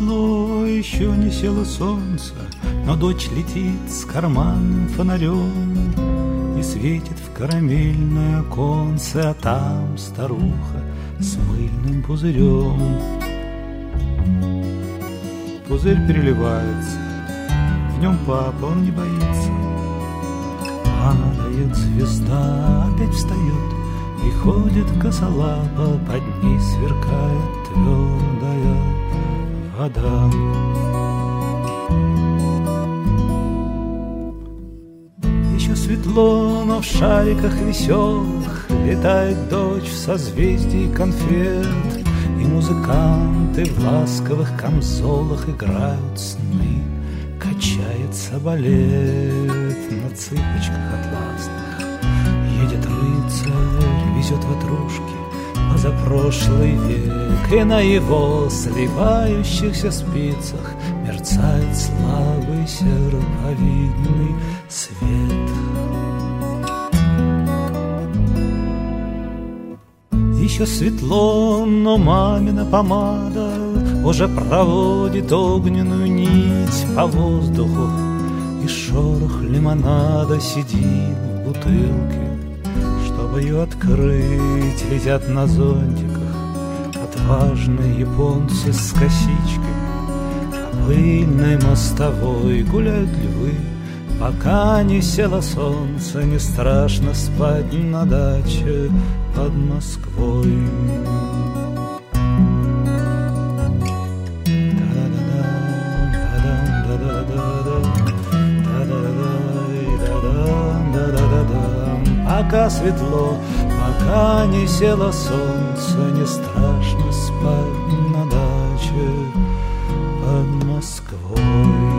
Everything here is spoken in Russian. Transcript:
светло, еще не село солнце, но дочь летит с карманным фонарем и светит в карамельное оконце, а там старуха с мыльным пузырем. Пузырь переливается, в нем папа, он не боится. Падает звезда, опять встает и ходит косолапо, под ней сверкает твердая вода. Еще светло, но в шариках веселых летает дочь в созвездии конфет, и музыканты в ласковых камзолах играют сны. Качается балет на цыпочках атласных. Едет рыцарь, везет ватрушки позапрошлый век, и на его сливающихся спицах мерцает слабый серповидный свет. Еще светло, но мамина помада уже проводит огненную нить по воздуху, и шорох лимонада сидит в бутылке. Чтобы ее открыть, летят на зонтиках отважные японцы с косичкой. По пыльной мостовой гуляют львы, пока не село солнце, не страшно спать на даче под Москвой. Пока светло, пока не село солнце, не страшно спать на даче под Москвой.